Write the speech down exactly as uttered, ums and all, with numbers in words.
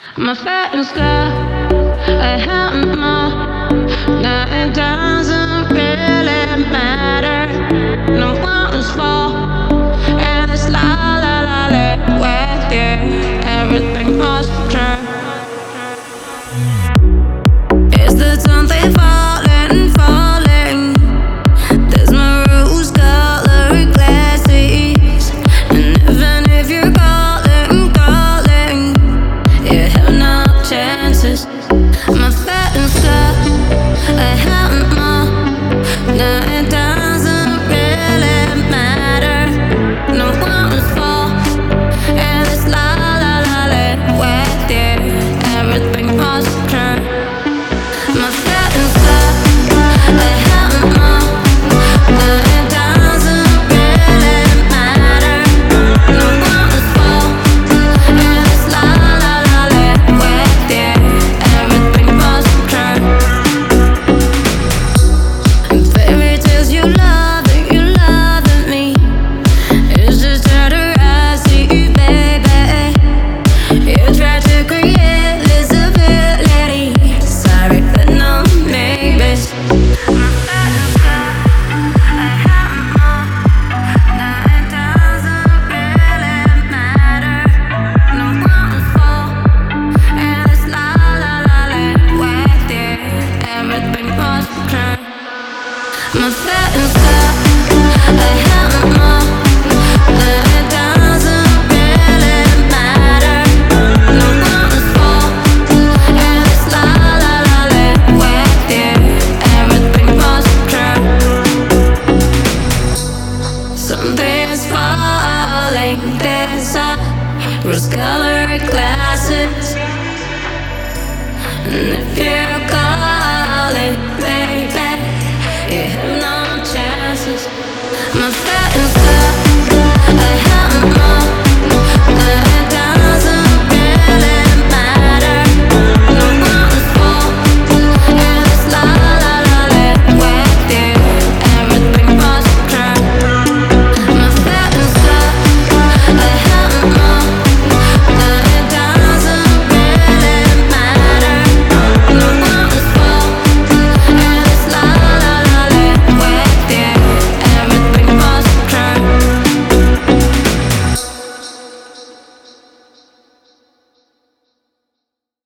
My fatness got a helmet more. Now it doesn't really matter. No one is fall, and it's la la la la with you. Everything must turn. Is the something falling, falling? There's my rose-colored glasses, and even if you're calling, calling, you have no chances. My fatness got a helmet more. Now it doesn't really matter. No one is fall, and it's la la la la with you. Everything must turn. My fatness got a helmet more. Now it doesn't really matter. No one is fall, and it's la la la la with you. Everything must turn. And fairy tales, you love it, you love it me. It's just out of I see you, baby. You try to create visibility. Sorry, but no maybes. My fatness got a helmet more. Now it doesn't really matter. No one is fall, and it's la la la la with you. Everything must turn. My fatness got a helmet more. Now it doesn't really matter. No one is fall, and it's la la la la with you. Everything must turn. Something's falling. There's a rose-colored glasses, and if you're